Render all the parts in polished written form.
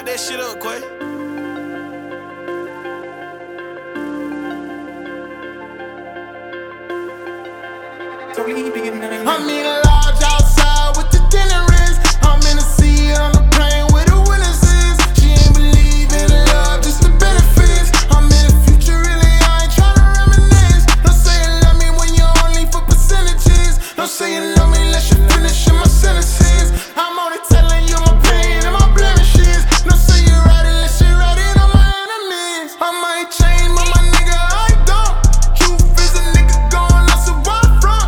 fuck that shit up, Quay. I'm in a lodge outside with the dinner is. I'm in the sea on the plane where the winners is. She ain't believe in love, just the benefits. I'm in the future, really, I ain't tryna reminisce. Don't say you love me when you're only for percentages. Don't say you love me unless you're finishing my sentences. I'm only telling you my pain and my blemishes. Don't say you're right unless you're right in on my enemies. I might change, but my nigga, I don't. Truth is a nigga going lost of where I'm from.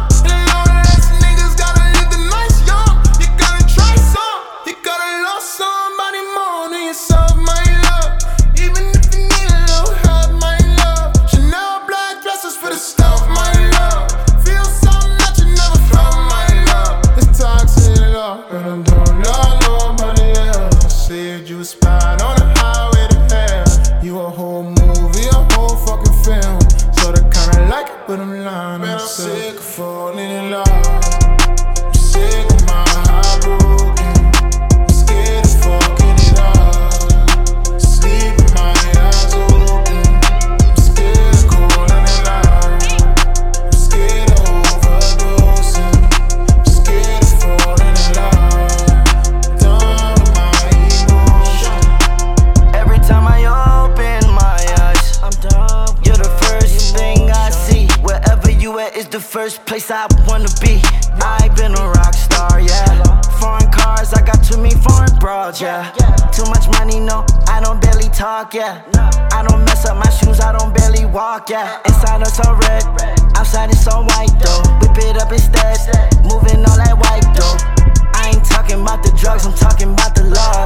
Somebody more than yourself, my love. Even if you need a little help, my love. Chanel black dresses for the stuff, my love. Feel something that you never felt, my love. It's toxic love, and I don't love nobody else. I said you a spy on the highway to hell. You a whole movie, a whole fucking film. So they kinda like it, but I'm lying. Man, I'm sick of falling in love. I'm sick of my heart broken. It's the first place I wanna be. I been a rock star, yeah. Foreign cars, I got too many foreign broads, yeah. Too much money, no, I don't barely talk, yeah. I don't mess up my shoes, I don't barely walk, yeah. Inside it's all red, outside it's all white though. Whip it up instead, moving all that white though. I ain't talking about the drugs, I'm talking about the love.